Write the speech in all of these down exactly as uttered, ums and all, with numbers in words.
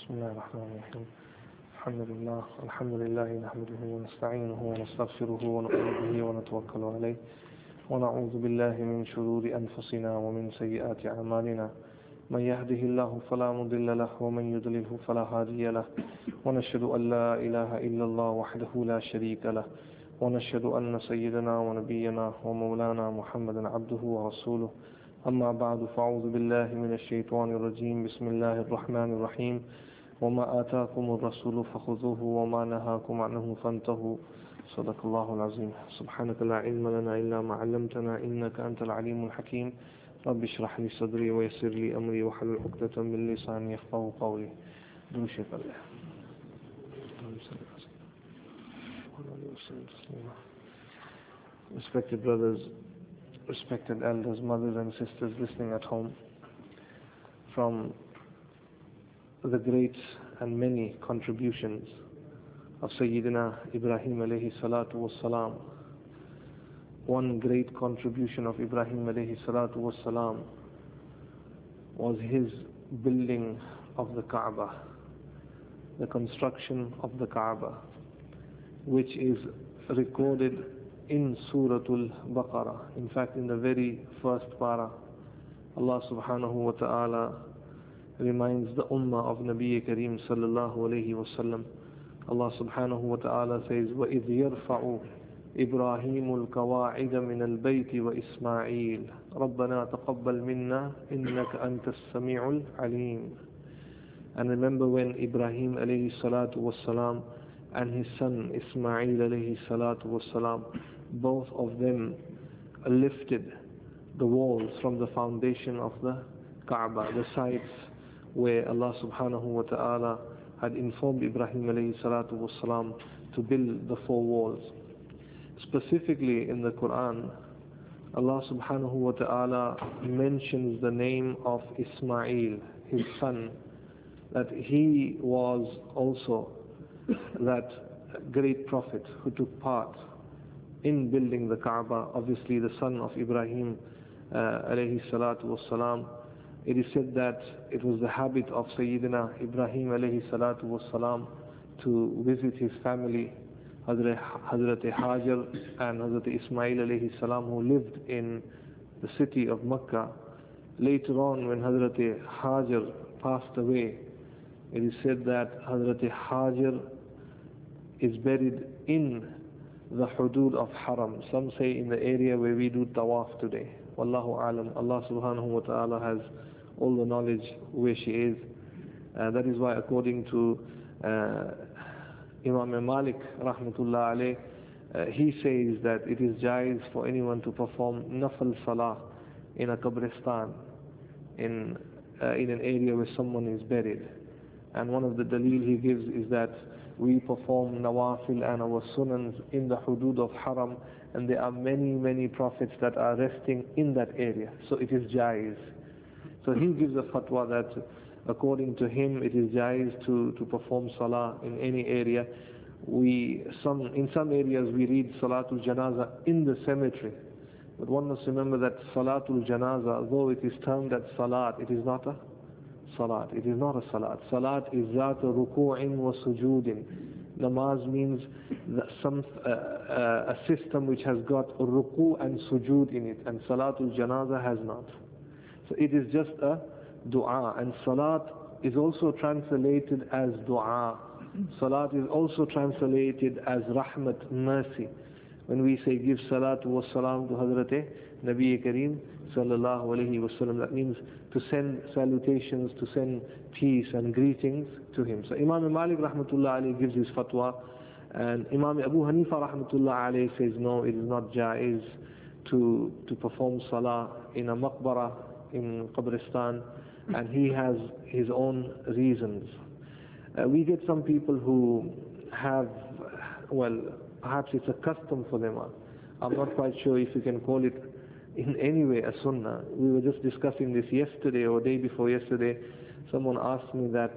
بسم الله الرحمن الرحيم. الحمد لله الحمد لله نحمده ونستعينه ونستغفره ونؤمن به ونتوكل عليه ونعوذ بالله من شرور أنفسنا ومن سيئات أعمالنا. من يهده الله فلا مضل له ومن يضلله فلا هادي له، ونشهد أن لا إله إلا الله وحده لا شريك له، ونشهد أن سيدنا ونبينا ومولانا محمدا عبده ورسوله. أما بعد، فأعوذ بالله من الشيطان الرجيم. بسم الله الرحمن الرحيم. وما آتاكم الرسول فخذوه وما نهاكم عنه فانتهوا. صدق الله العظيم. سبحانك لا علم لنا إلا ما علمتنا إنك أنت العليم الحكيم. رب اشرح لي صدري ويسر لي أمري واحلل عقدة من لساني يفقهوا قولي. دوشك الله. Respected brothers, respected elders, mothers and sisters listening at home, from the great and many contributions of Sayyidina Ibrahim alayhi salatu was salam, one great contribution of Ibrahim alayhi salatu was salam was his building of the Kaaba, the construction of the Kaaba, which is recorded in Suratul Baqarah. In fact, in the very first para, Allah subhanahu wa ta'ala reminds the ummah of Nabi Kareem sallallahu alayhi wa sallam. Allah subhanahu wa ta'ala says, وَإِذْ يَرْفَعُ إِبْرَاهِيمُ الْقَوَاعِدَ مِنَ الْبَيْتِ وَإِسْمَاعِيلُ رَبَّنَا تَقَبَّلْ مِنَّا إِنَّكَ أَنْتَ السَّمِيعُ الْعَلِيمُ. And remember when Ibrahim alayhi salatu was salam and his son Ismail alayhi salatu was salam, both of them lifted the walls from the foundation of the Kaaba, the sites where Allah subhanahu wa ta'ala had informed Ibrahim alayhi salatu was salam to build the four walls. Specifically in the Quran, Allah subhanahu wa ta'ala mentions the name of Ismail, his son, that he was also that great prophet who took part in building the Kaaba, obviously the son of Ibrahim uh, alayhi salatu was salam. It is said that it was the habit of Sayyidina Ibrahim alayhi salatu was salam to visit his family, Hazrat Hajar and Hazrat Ismail alayhi salam, who lived in the city of Makkah. Later on, when Hazrat Hajar passed away, it is said that Hazrat Hajar is buried in the hudud of Haram. Some say in the area where we do tawaf today. Wallahu alam. Allah subhanahu wa ta'ala has all the knowledge where she is. Uh, that is why, according to uh, Imam Malik rahmatullah alayh, uh, he says that it is jaiz for anyone to perform nafal salah in a qabristan, in, uh, in an area where someone is buried. And one of the dalil he gives is that we perform nawafil and our sunans in the hudud of Haram, and there are many, many prophets that are resting in that area. So it is jaiz. So he gives a fatwa that according to him it is jaiz to, to perform salah in any area. We, some, in some areas we read salatul janaza in the cemetery. But one must remember that salatul janaza, though it is termed as salat, it is not a salat. It is not a salat. Salat is zat ruku'in wa sujudin. Namaz means that some uh, uh, a system which has got ruku' and sujud in it, and salatul janaza has not. So it is just a dua, and salat is also translated as dua. Salat is also translated as rahmat, mercy. When we say give salatu wa salam to Hazrat Nabi Kareem sallallahu alayhi wa sallam, that means to send salutations, to send peace and greetings to him. So Imam Malik rahmatullah alayhi gives his fatwa, and Imam Abu Hanifa rahmatullah alayhi says no, it is not jaiz to, to perform salah in a maqbara, in Qabristan, and he has his own reasons. Uh, we get some people who have, well, perhaps it's a custom for them. I'm not quite sure if you can call it in any way a sunnah. We were just discussing this yesterday or day before yesterday. Someone asked me that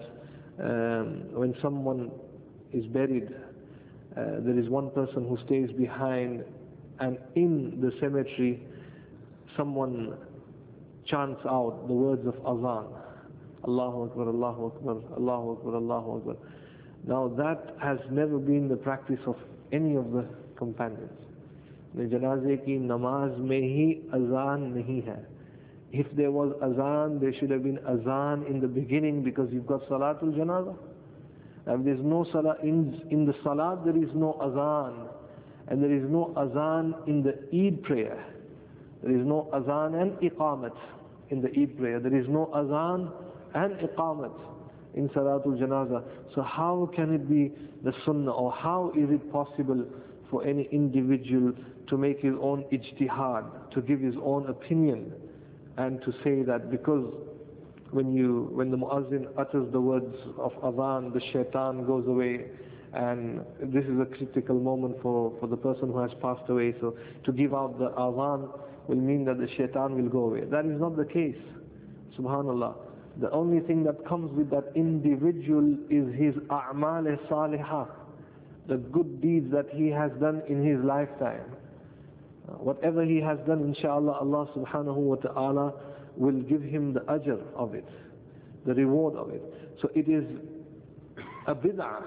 um, when someone is buried, uh, there is one person who stays behind, and in the cemetery someone chants out the words of azan. Allahu Akbar, Allahu Akbar, Allahu Akbar, Allahu Akbar. Now that has never been the practice of any of the companions. The janaze ki namaz mein hi azan nahi hai. If there was azan, there should have been azan in the beginning, because you've got salatul janazah. And there's no salah in, in the salat, there is no azan. And there is no azan in the Eid prayer. There is no azan and iqamat in the Eid prayer. There is no azan and iqamat in salatul janazah. So how can it be the sunnah, or how is it possible for any individual to make his own ijtihad, to give his own opinion, and to say that because when you when the muazzin utters the words of adhan, the shaitan goes away, and this is a critical moment for, for the person who has passed away, so to give out the adhan will mean that the shaitan will go away. That is not the case. Subhanallah. The only thing that comes with that individual is his a'mal salihah, the good deeds that he has done in his lifetime. Whatever he has done, inshaAllah, Allah subhanahu wa ta'ala will give him the ajr of it, the reward of it. So it is a bid'ah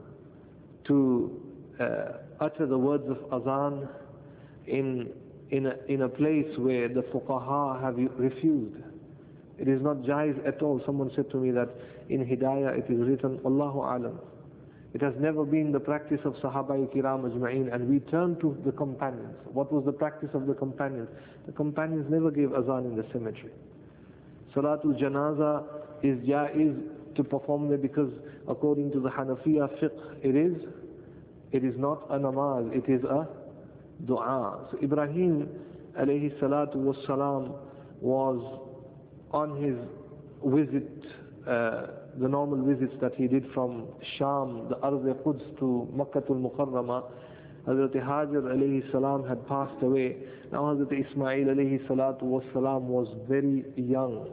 to uh, utter the words of azan in, in, a, in a place where the fuqaha have refused. It is not jaiz at all. Someone said to me that in Hidayah it is written, Allahu alam. It has never been the practice of Sahaba Kiram Ajma'een, and we turn to the companions. What was the practice of the companions? The companions never gave azan in the cemetery. Salatul Janazah is jaiz to perform there, because according to the Hanafiya fiqh, it is, it is not a namaz, it is a dua. So Ibrahim alayhi salatu was salam was on his visit, uh, the normal visits that he did from Sham, the Arz Quds to Makkatul Mukarramah. Hazrat Hajar alayhi salam had passed away. Now Hazrat Ismail alayhi salatu was salam was very young.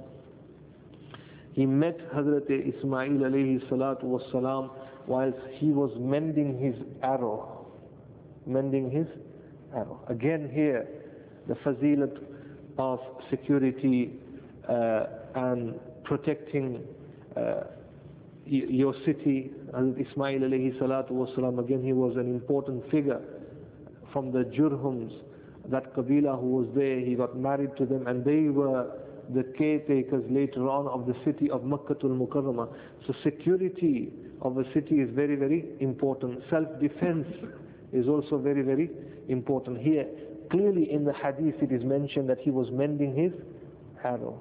He met Hazrat Ismail alayhi salatu was salam whilst he was mending his arrow. Mending his arrow. Again here, the fazilat of security uh, and protecting uh, your city. Hazrat Ismail alayhi salatu was salam, again he was an important figure from the Jurhums, that Qabila who was there. He got married to them, and they were the caretakers later on of the city of Makkatul Mukarramah. So security of a city is very, very important. Self-defense is also very, very important. Here, clearly in the hadith it is mentioned that he was mending his arrow.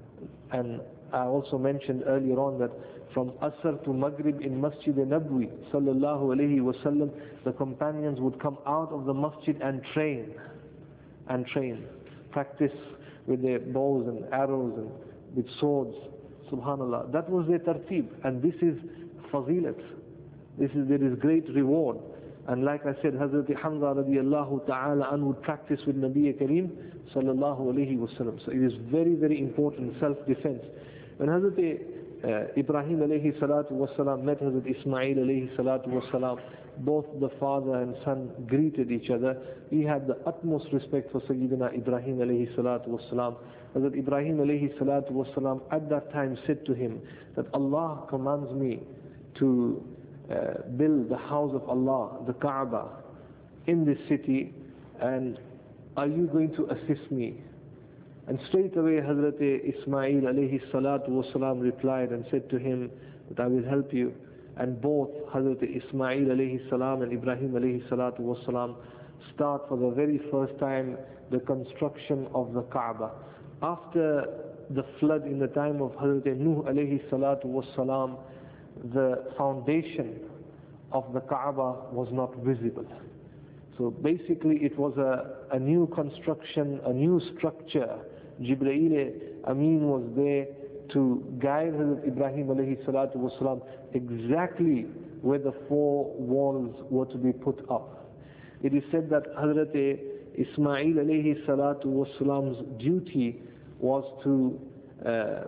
And I also mentioned earlier on that from Asr to Maghrib in Masjid Nabwi sallallahu alayhi wasallam, the companions would come out of the masjid and train, and train, practice with their bows and arrows and with swords. Subhanallah. That was their tartib, and this is fazilat. This is, there is great reward. And like I said, Hazrat Hamza radiallahu ta'ala an would practice with Nabi Kareem sallallahu alayhi wasallam. So it is very, very important, self-defense. When Hazrat uh, Ibrahim alayhi salatu wasalam met Hazrat Ismail alayhi salatu wasalam, both the father and son greeted each other. He had the utmost respect for Sayyidina Ibrahim alayhi salatu wasalam. Hazrat Ibrahim alayhi salatu wasalam at that time said to him that Allah commands me to uh, build the house of Allah, the Kaaba, in this city, and are you going to assist me? And straight away Hazrat Ismail alayhi salatu wasalam replied and said to him that I will help you. And both Hazrat Ismail alayhi salam and Ibrahim alayhi salatu wasalam start for the very first time the construction of the Kaaba. After the flood in the time of Hazrat Nuh alayhi salatu wasalam, the foundation of the Kaaba was not visible. So basically it was a, a new construction, a new structure. Jibreel Amin was there to guide Hazrat Ibrahim alayhi salatu wasalam exactly where the four walls were to be put up. It is said that Hazrat Ismail alayhi salatu wasalam's duty was to uh,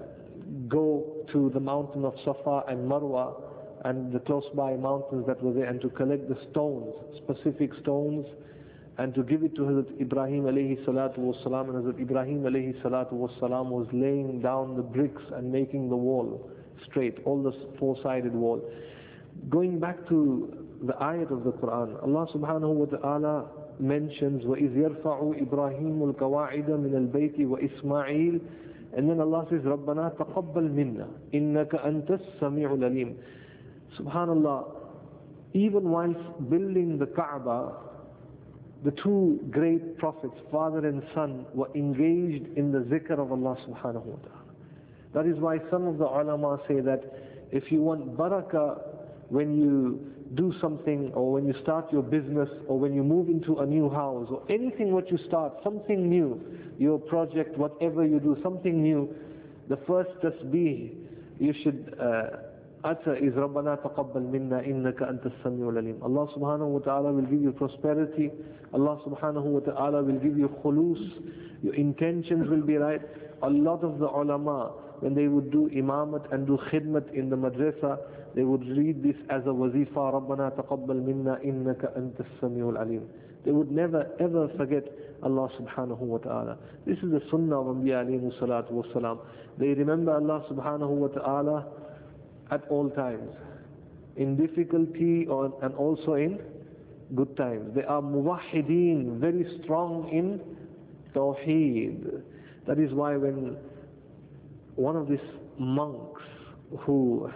go to the mountain of Safa and Marwa and the close by mountains that were there, and to collect the stones, specific stones, and to give it to Hazrat Ibrahim alayhi salatu wasalam. And Hazrat Ibrahim alayhi salatu wasalam was laying down the bricks and making the wall straight, all the four-sided wall. Going back to the ayat of the Quran, Allah subhanahu wa ta'ala mentions وَإِذْ يَرْفَعُ إِبْرَاهِيمُ الْقَوَاعِدَ مِنَ الْبَيْتِ وَإِسْمَاعِيلُ. And then Allah says, رَبَّنَا تَقَبَّلْ مِنَّا إِنَّكَ أَنْتَ السَّمِيعُ الْعَلِيمُ. Subhanallah, even whilst building the Kaaba, the two great prophets, father and son, were engaged in the zikr of Allah subhanahu wa ta'ala. That is why some of the ulama say that if you want barakah when you do something, or when you start your business, or when you move into a new house, or anything what you start, something new, your project, whatever you do, something new, the first tasbih you should uh, utter is Rabbana taqabbal minna innaka antas samiul alim. Allah subhanahu wa ta'ala will give you prosperity. Allah subhanahu wa ta'ala will give you khulus. Your intentions will be right. A lot of the ulama, when they would do imamat and do khidmat in the madrasa, they would read this as a wazifa, Rabbana taqabbal minna innaka antas samiul alim. They would never ever forget Allah subhanahu wa ta'ala. This is the sunnah of Anbiya alayhi salatu wa salam. They remember Allah subhanahu wa ta'ala at all times, in difficulty or, and also in good times. They are muwahideen, very strong in tawheed. That is why when one of these monks who,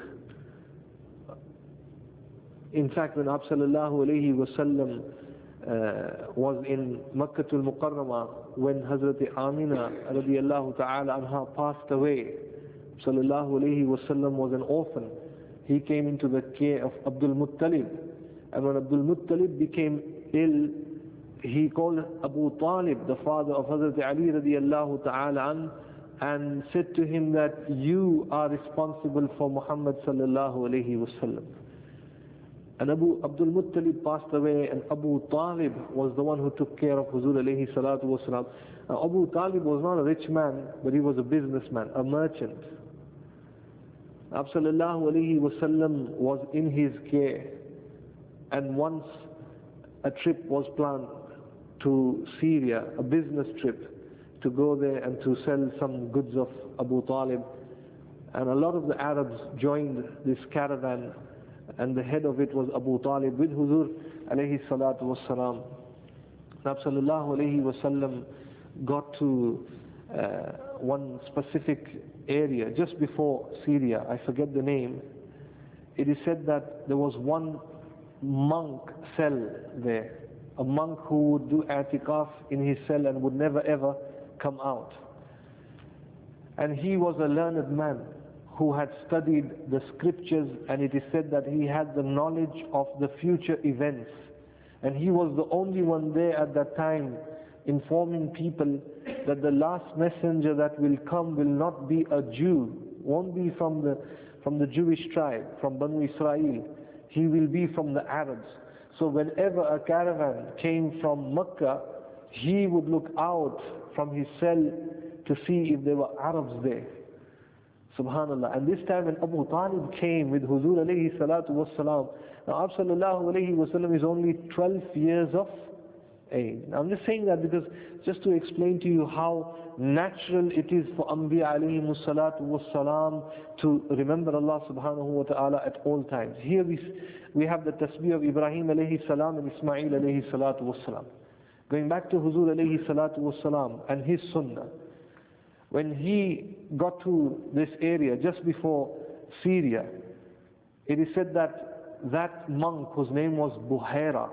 in fact, when Abd sallallahu alayhi wa sallam uh, was in Makkah al-Mukarramah, when Hazrat Amina radiyallahu ta'ala anha passed away, sallallahu alayhi wa sallam was an orphan. He came into the care of Abdul Muttalib, and when Abdul Muttalib became ill, he called Abu Talib, the father of Hazrat Ali radiyallahu ta'ala an, and said to him that you are responsible for Muhammad sallallahu alayhi wa sallam. And Abu Abdul Muttalib passed away, and Abu Talib was the one who took care of Huzur alayhi salatu wa salam. Now, Abu Talib was not a rich man, but he was a businessman, a merchant. Abd sallallahu alayhi wa sallam was in his care, and once a trip was planned to Syria, a business trip, to go there and to sell some goods of Abu Talib. And a lot of the Arabs joined this caravan, and the head of it was Abu Talib with Huzur alayhi salatu was salam. Abd sallallahu alayhi wa sallam got to uh, one specific area just before Syria, I forget the name. It is said that there was one monk cell there, a monk who would do i'tikaf in his cell and would never ever come out. And he was a learned man who had studied the scriptures, and it is said that he had the knowledge of the future events. And he was the only one there at that time informing people that the last messenger that will come will not be a Jew, won't be from the from the Jewish tribe, from Banu Israel. He will be from the Arabs. So whenever a caravan came from Mecca, he would look out from his cell to see if there were Arabs there. Subhanallah. And this time when Abu Talib came with Huzur alayhi salatu was salam, now Abd sallallahu alayhi wa sallam is only twelve years of age. Now I'm just saying that because just to explain to you how natural it is for Anbiya alayhi salatu was salam to remember Allah subhanahu wa ta'ala at all times. Here we, we have the tasbih of Ibrahim alayhi salam and Ismail alayhi salatu was salam. Going back to Huzur alayhi salatu was salam and his sunnah. When he got to this area just before Syria, it is said that that monk whose name was Buhaira,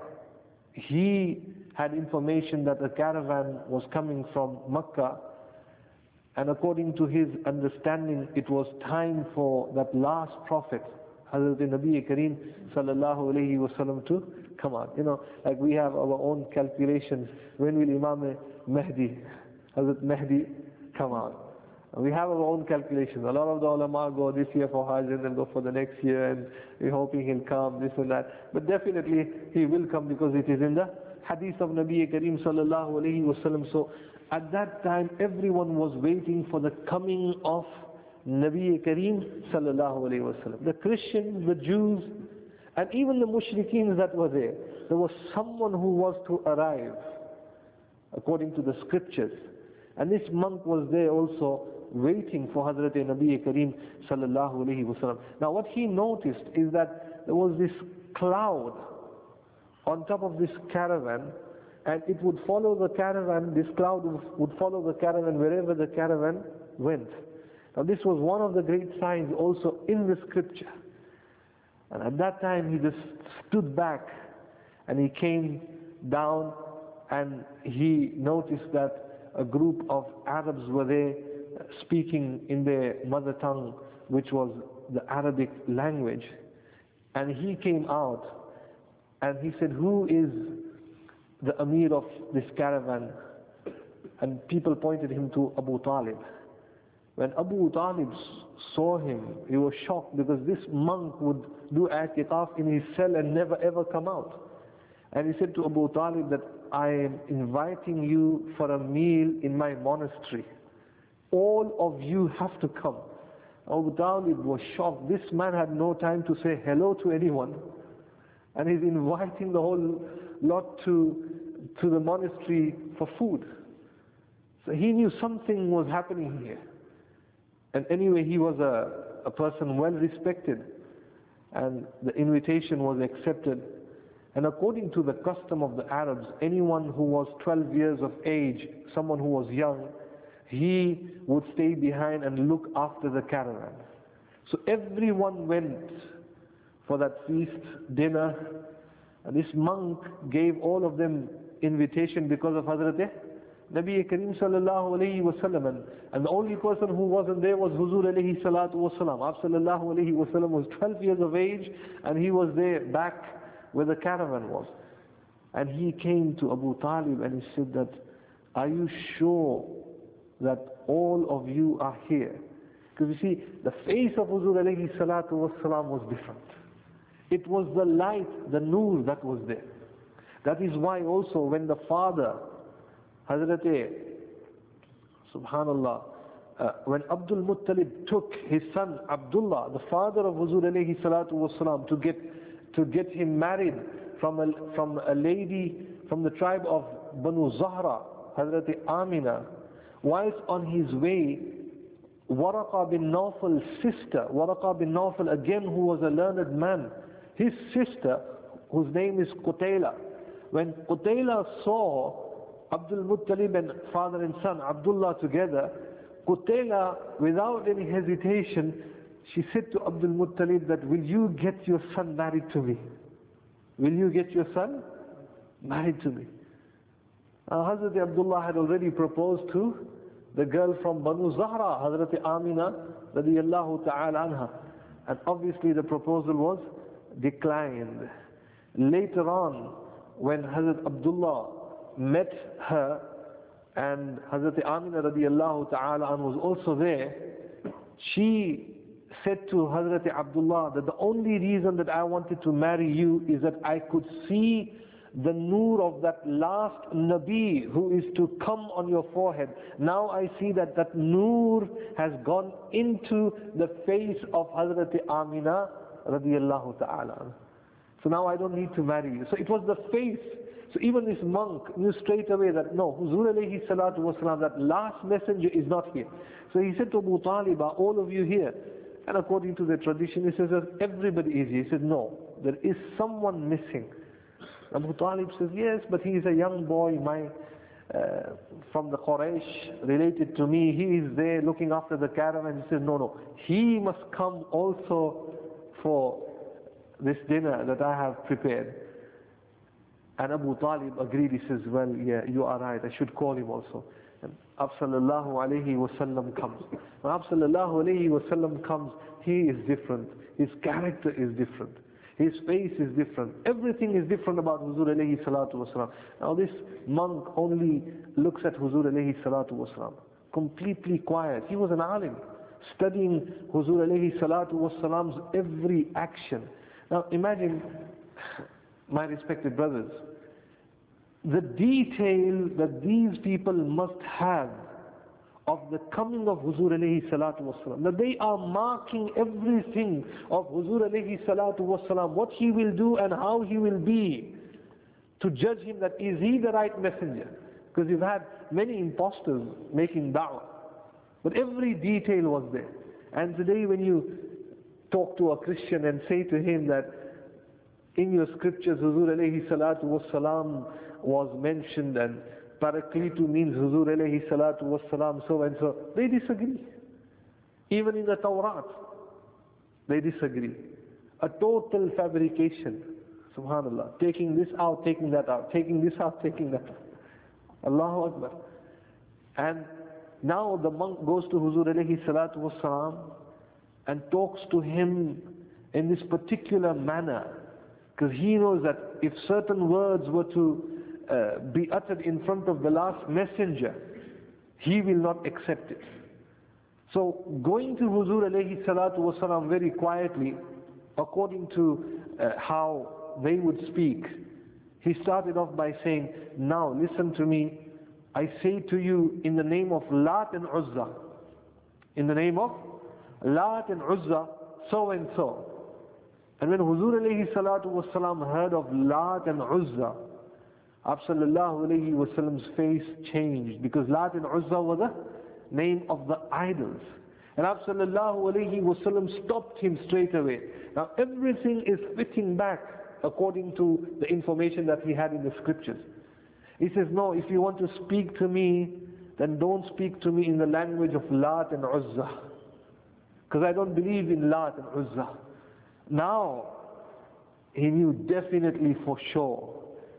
he had information that a caravan was coming from Mecca, and according to his understanding, it was time for that last prophet, Hazrat Nabi Kareem sallallahu alayhi wa sallam, to come out. You know, like we have our own calculations. When will Imam Mahdi, Hazrat Mahdi, come out? We have our own calculations. A lot of the ulama go this year for Hajj and then go for the next year, and we're hoping he'll come, this and that. But definitely he will come because it is in the hadith of Nabi Kareem sallallahu alayhi wa sallam. So at that time everyone was waiting for the coming of Nabi Kareem sallallahu alayhi wa sallam. The Christians, the Jews, and even the mushrikeen that were there. There was someone who was to arrive. according to the scriptures. And this monk was there also waiting for Hazrat Nabi Kareem sallallahu alayhi wasallam. Now what he noticed is that there was this cloud on top of this caravan, and it would follow the caravan, this cloud would follow the caravan wherever the caravan went. Now this was one of the great signs also in the scripture. And at that time he just stood back and he came down and he noticed that a group of Arabs were there speaking in their mother tongue, which was the Arabic language. And he came out and he said, who is the Amir of this caravan? And people pointed him to Abu Talib. When Abu Talib saw him, he was shocked, because this monk would do i'tikaf in his cell and never ever come out. And he said to Abu Talib that I am inviting you for a meal in my monastery. All of you have to come. Abu Talib was shocked. This man had no time to say hello to anyone, and he's inviting the whole lot to, to the monastery for food. So he knew something was happening here. And anyway, he was a, a person well respected, and the invitation was accepted. And according to the custom of the Arabs, anyone who was twelve years of age, someone who was young, he would stay behind and look after the caravan. So everyone went for that feast, dinner, and this monk gave all of them invitation because of Hazrat Nabi Kareem sallallahu alayhi wa sallam. And the only person who wasn't there was Huzur alayhi salatu wa salam. Ab sallallahu alayhi wa sallam was twelve years of age, and he was there back where the caravan was. And he came to Abu Talib and he said that, are you sure that all of you are here? Because you see, the face of Huzur alayhi salatu wa salam was different. It was the light, the nur that was there. That is why also when the father, Hazrat, subhanallah, uh, when Abdul Muttalib took his son Abdullah, the father of Huzur alayhi salatu wa salam, to get to get him married from a, from a lady from the tribe of Banu Zahra, Hazrat Amina, whilst on his way, Waraqa bin Nawfal's sister, Waraqa bin Nawfal again, who was a learned man, his sister, whose name is Qutayla, when Qutayla saw Abdul Muttalib and father and son Abdullah together, Qutayla, without any hesitation, she said to Abdul Muttalib that, will you get your son married to me? Will you get your son married to me? Uh, Hazrat Abdullah had already proposed to the girl from Banu Zahra, Hazrat Amina radiyallahu ta'ala anha. And obviously the proposal was declined. Later on, when Hazrat Abdullah met her, and Hazrat Amina radiyallahu ta'ala anha was also there, she said to Hazrat Abdullah that the only reason that I wanted to marry you is that I could see the nur of that last Nabi who is to come on your forehead. Now I see that that nur has gone into the face of Hazrat Amina radiyallahu ta'ala. So now I don't need to marry you. So it was the face. So even this monk knew straight away that no, Huzur alayhi salatu wasalam, that last messenger is not here. So he said to Abu Talib, are all of you here? And according to the tradition, he says that everybody is here. He said, no, there is someone missing. Abu Talib says, yes, but he is a young boy, my, uh, from the Quraysh, related to me. He is there looking after the caravan. He says, no, no, he must come also for this dinner that I have prepared. And Abu Talib agreed. He says, well, yeah, you are right, I should call him also. And Ab sallallahu alayhi wa sallam comes. When Ab sallallahu alayhi wa sallam comes, he is different. His character is different. His face is different. Everything is different about Huzur alayhi salatu wasalam. Now this monk only looks at Huzur alayhi salatu wasalam, completely quiet. He was an alim, studying Huzur alayhi salatu wasalam's every action. Now imagine, my respected brothers, the detail that these people must have of the coming of Huzur alayhi salatu wasalam, that they are marking everything of Huzur alayhi salatu wasalam, what he will do and how he will be, to judge him that is he the right messenger. Because you've had many imposters making da'wah. But every detail was there. And today when you talk to a Christian and say to him that in your scriptures Huzur alayhi salatu was salam was mentioned and Parakletu means Huzur alayhi salatu was salam so and so, they disagree. Even in the Tawrat, they disagree. A total fabrication, subhanallah, taking this out, taking that out, taking this out, taking that out. Allahu Akbar. And now the monk goes to Huzur alayhi salatu was salam and talks to him in this particular manner, because he knows that if certain words were to uh, be uttered in front of the last messenger, he will not accept it. So going to Huzur alayhi salatu was salam very quietly, according to uh, how they would speak, he started off by saying, now listen to me, I say to you in the name of Lat and Uzza, in the name of Lat and Uzza, so and so. And when Huzur alayhi salatu was salam heard of Lat and Uzza, Sallallahu alayhi wasallam's face changed, because Lat and Uzza were the name of the idols. And Sallallahu alayhi wasallam stopped him straight away. Now everything is fitting back according to the information that he had in the scriptures. He says, no, if you want to speak to me, then don't speak to me in the language of Lat and Uzza, because I don't believe in Lat and Uzza. Now he knew definitely for sure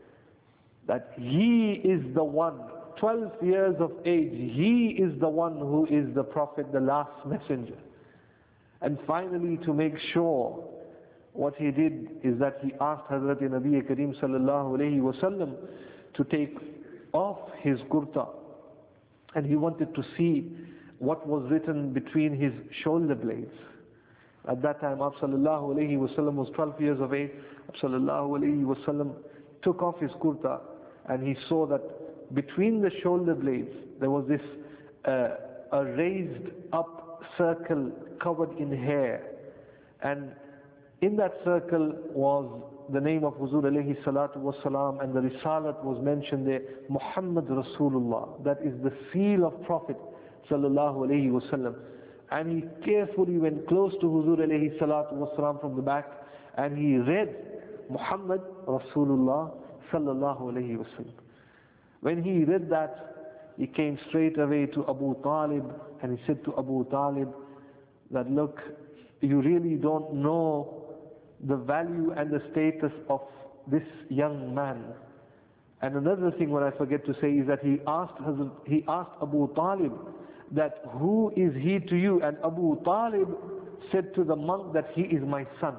that he is the one, twelve years of age, he is the one who is the Prophet, the last messenger. And finally, to make sure, what he did is that he asked Hazrat Nabi Kareem sallallahu alayhi wasallam to take off his kurta, and he wanted to see what was written between his shoulder blades. At that time, sallallahu alayhi wasallam was twelve years of age. Sallallahu alayhi wasallam took off his kurta, and he saw that between the shoulder blades there was this uh, a raised up circle covered in hair, and in that circle was the name of Huzur alayhi salatu was salam, and the risalat was mentioned there, Muhammad Rasulullah, that is the seal of Prophet sallallahu alayhi wasallam. And he carefully went close to Huzur alayhi salatu was salam from the back, and he read Muhammad Rasulullah sallallahu alayhi wasallam. When he read that, he came straight away to Abu Talib, and he said to Abu Talib that, look, you really don't know the value and the status of this young man. And another thing what I forget to say is that he asked he asked Abu Talib that who is he to you, and Abu Talib said to the monk that he is my son.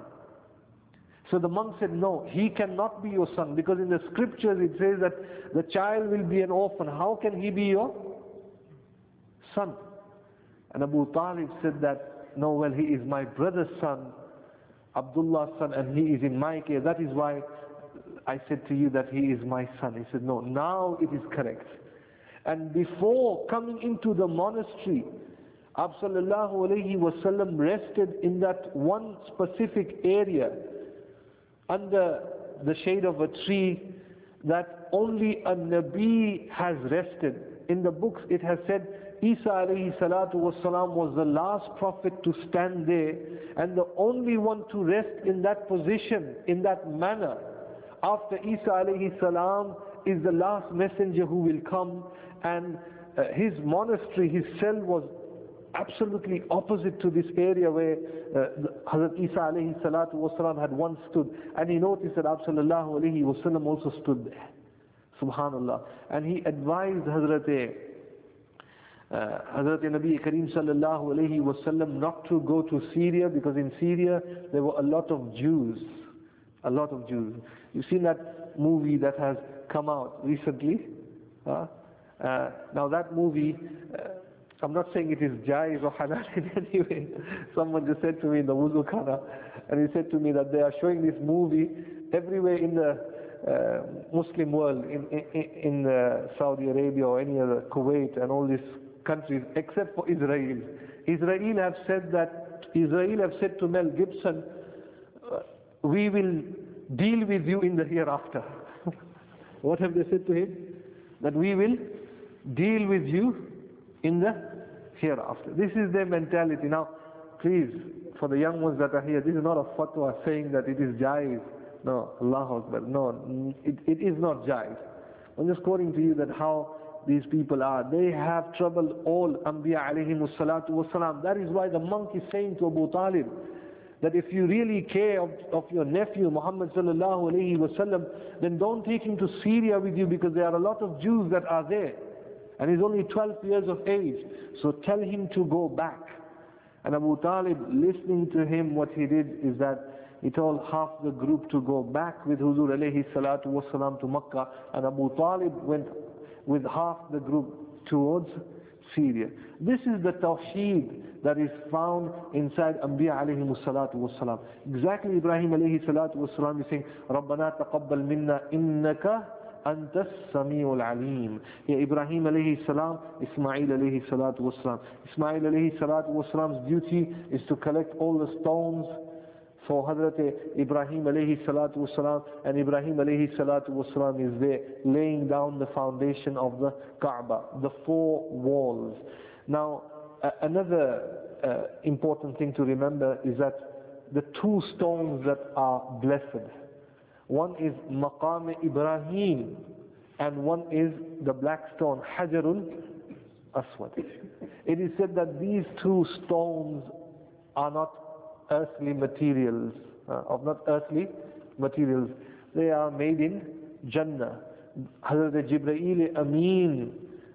So the monk said, no, he cannot be your son, because in the scriptures it says that the child will be an orphan. How can he be your son? And Abu Talib said that, no, well, he is my brother's son, Abdullah's son, and he is in my care. That is why I said to you that he is my son. He said, no, now it is correct. And before coming into the monastery, Sallallahu alayhi wasallam rested in that one specific area under the shade of a tree that only a Nabi has rested. In the books it has said Isa alayhi salatu wasalam was the last prophet to stand there, and the only one to rest in that position, in that manner, after Isa alayhi salam is the last messenger who will come. And uh, his monastery, his cell was absolutely opposite to this area where uh, Hazrat Isa alayhi salatu wasalam had once stood. And he noticed that Sallallahu alayhi wasallam also stood there. Subhanallah. And he advised Hazrat uh, Hazrat Nabi Kareem sallallahu alayhi wasallam not to go to Syria, because in Syria there were a lot of Jews. A lot of Jews. You've seen that movie that has come out recently? Huh? Uh, now that movie, uh, I'm not saying it is jaiz or halal in any way. Someone just said to me in the wuzu khana, and he said to me that they are showing this movie everywhere in the uh, Muslim world, in, in, in uh, Saudi Arabia or any other, Kuwait and all these countries, except for Israel. Israel have said that, Israel have said to Mel Gibson, uh, we will deal with you in the hereafter. What have they said to him? that we will deal with you in the hereafter. This is their mentality. Now, please, for the young ones that are here, this is not a fatwa saying that it is jaiz. No, Allahu Akbar. No, it, it is not jaiz. I'm just quoting to you that how these people are. They have troubled all Anbiya alayhimus salatu wasalam. That is why the monk is saying to Abu Talib that if you really care of, of your nephew Muhammad sallallahu alayhi wasallam, then don't take him to Syria with you, because there are a lot of Jews that are there. And he's only twelve years of age. So tell him to go back. And Abu Talib, listening to him, what he did is that he told half the group to go back with Huzur alayhi salatu wasalam to Makkah, and Abu Talib went with half the group towards Syria. This is the tawheed that is found inside Anbiya alayhi salatu wasalam. Exactly, Ibrahim alayhi salatu wasalam is saying, رَبَّنَا تَقَبَّلْ مِنَّا إِنَّكَ أَنْتَ السَّمِيعُ الْعَلِيمُ. Ya Ibrahim alayhi salam, Ismail alayhi salatu wasalam. Ismail alayhi salatu wasalam's duty is to collect all the stones for Hazrat Ibrahim alayhi salatu wasalam, and Ibrahim alayhi salatu wasalam is there laying down the foundation of the Kaaba, the four walls. Now, uh, another uh, important thing to remember is that the two stones that are blessed, one is Maqam Ibrahim, and one is the black stone, Hajarul Aswad. It is said that these two stones are not earthly materials, uh, of not earthly materials. They are made in Jannah. Hazrat Jibreel Ameen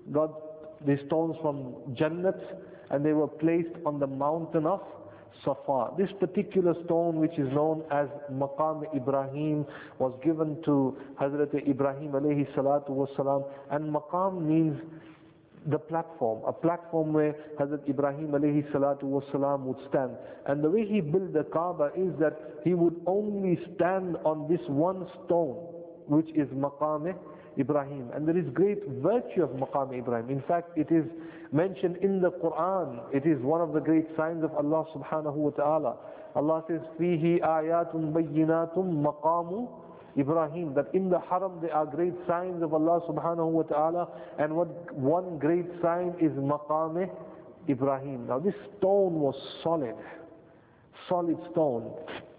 got these stones from Jannat, and they were placed on the mountain of Safa. This particular stone, which is known as Maqam Ibrahim, was given to Hazrat Ibrahim alayhi salatu wasalam, and Maqam means the platform, a platform where Hazrat Ibrahim alayhi salatu wasalam would stand. And the way he built the Kaaba is that he would only stand on this one stone, which is Maqam Ibrahim. And there is great virtue of Maqam Ibrahim. In fact, it is mentioned in the Quran. It is one of the great signs of Allah subhanahu wa ta'ala. Allah says, فِيهِ آيَاتٌ بَيِّنَاتٌ مَقَامُ Ibrahim, that in the haram there are great signs of Allah subhanahu wa ta'ala, and what one great sign is Maqam Ibrahim. Now this stone was solid, solid stone.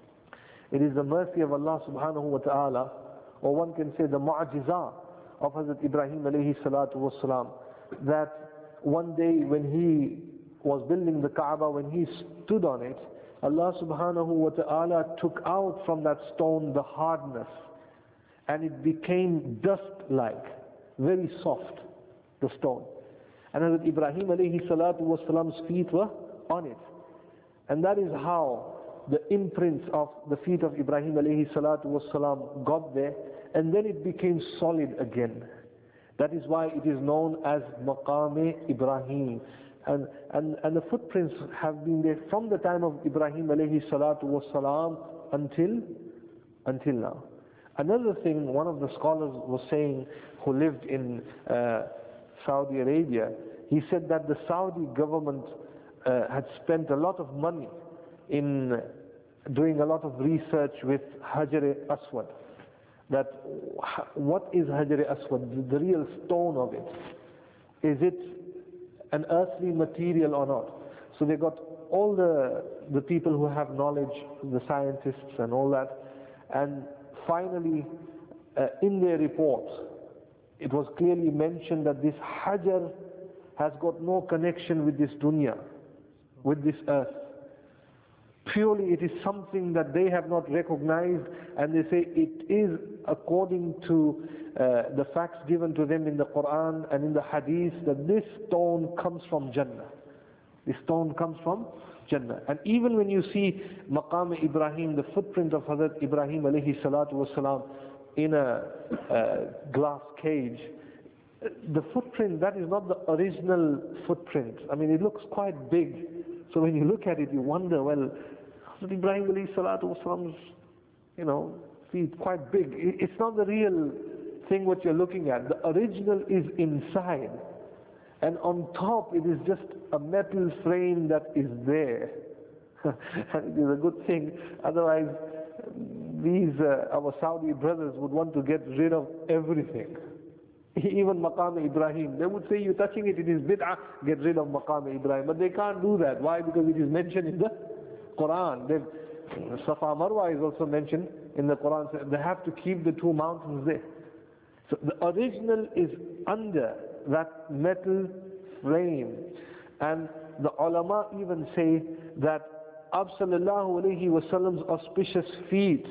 It is the mercy of Allah subhanahu wa ta'ala, or one can say the mu'ajizah of Hazrat Ibrahim alayhi salatu wasalam, that one day when he was building the Kaaba, when he stood on it, Allah subhanahu wa ta'ala took out from that stone the hardness, and it became dust-like, very soft, the stone. And Hazrat Ibrahim alayhi salatu wasalam's feet were on it. And that is how the imprints of the feet of Ibrahim alayhi salatu wasalam got there, and then it became solid again. That is why it is known as Maqam Ibrahim. And, and, and the footprints have been there from the time of Ibrahim alayhi salatu wasalam until, until now. Another thing, one of the scholars was saying, who lived in uh, Saudi Arabia, he said that the Saudi government uh, had spent a lot of money in doing a lot of research with Hajar Aswad. That what is Hajar Aswad, the real stone of it? Is it an earthly material or not? So they got all the the people who have knowledge, the scientists and all that, and finally uh, in their report it was clearly mentioned that this Hajar has got no connection with this dunya, with this earth. Purely it is something that they have not recognized, and they say it is according to uh, the facts given to them in the Quran and in the Hadith, that this stone comes from Jannah. This stone comes from Jannah. And even when you see Maqam Ibrahim, the footprint of Hazrat Ibrahim alayhi salatu wasalam in a uh, glass cage, the footprint, that is not the original footprint. I mean, it looks quite big. So when you look at it, you wonder, well, Hazrat Ibrahim alayhi salatu wasalam's, you know, feet quite big. It's not the real thing what you're looking at. The original is inside. And on top it is just a metal frame that is there. And it is a good thing. Otherwise, these, uh, our Saudi brothers would want to get rid of everything. Even Maqam Ibrahim, they would say you're touching it, it is bid'ah, get rid of Maqam Ibrahim. But they can't do that. Why? Because it is mentioned in the Quran. They've, Safa Marwa is also mentioned in the Quran. So they have to keep the two mountains there. So the original is under that metal frame. And the ulama even say that Abu sallallahu alayhi wa sallam's auspicious feet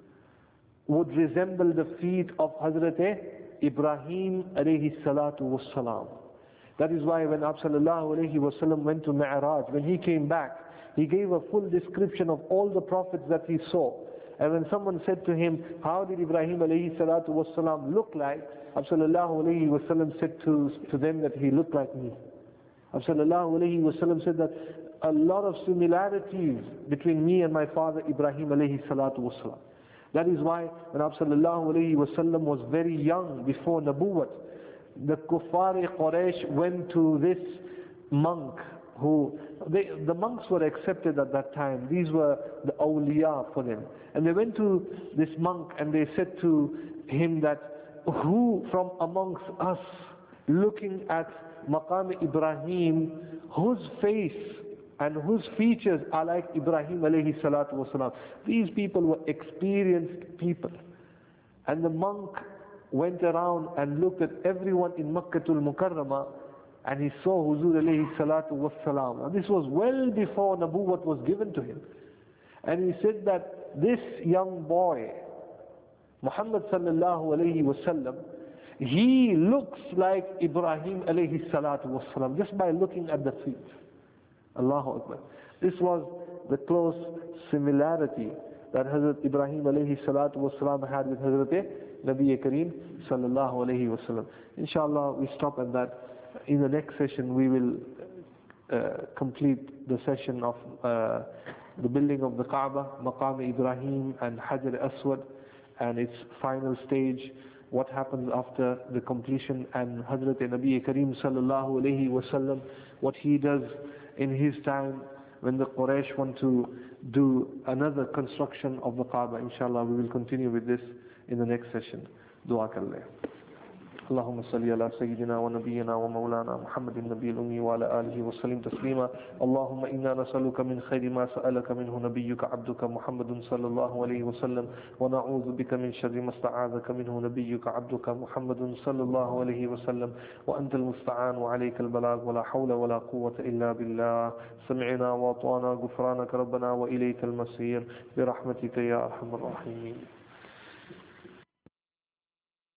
would resemble the feet of Hazrat Ibrahim alayhi salatu wassalam. That is why when Abu sallallahu alayhi wa sallam went to Mi'raj, when he came back, he gave a full description of all the prophets that he saw. And when someone said to him, how did Ibrahim alayhi salatu wassalam look like? Abu sallallahu alayhi wa sallam said to, to them that he looked like me. Abu sallallahu alayhi wa sallam said that a lot of similarities between me and my father Ibrahim alayhi salatu wassalam. That is why when Abu sallallahu alayhi wa sallam was very young before Nabuwwat, the Kuffar Quraysh went to this monk who, they, the monks were accepted at that time. These were the awliya for them. And they went to this monk and they said to him that, who from amongst us looking at Maqam Ibrahim, whose face and whose features are like Ibrahim alayhi salatu wasalam. These people were experienced people. And the monk went around and looked at everyone in Makkatul Mukarramah, and he saw Huzur alayhi salatu wasalam. And this was well before Nabuwwat was given to him. And he said that this young boy, Muhammad sallallahu alayhi wasallam, he looks like Ibrahim alayhi salatu wasalam just by looking at the feet. Allahu Akbar. This was the close similarity that Hazrat Ibrahim alayhi salatu wasalam had with Hazrat Nabi Kareem sallallahu alayhi wasallam. Inshallah, we stop at that. In the next session, we will uh, complete the session of uh, the building of the Kaaba, Maqam Ibrahim and Hajar Aswad, and its final stage. What happens after the completion, and Hazrat Nabi Kareem sallallahu alayhi wasallam, what he does in his time when the Quraysh want to do another construction of the Kaaba. Inshallah, we will continue with this in the next session. Dua kalle. اللهم صل على سيدنا ونبينا ومولانا محمد النبي الأمي وعلى آله وسلم تسليما. اللهم إنا نسألك من خير ما سألك منه نبيك عبدك محمد صلى الله عليه وسلم، ونعوذ بك من شر ما استعاذك منه نبيك عبدك محمد صلى الله عليه وسلم، وأنت المستعان وعليك البلاغ، ولا حول ولا قوة إلا بالله. سمعنا وأطعنا غفرانك ربنا وإليك المصير برحمتك يا أرحم الراحمين.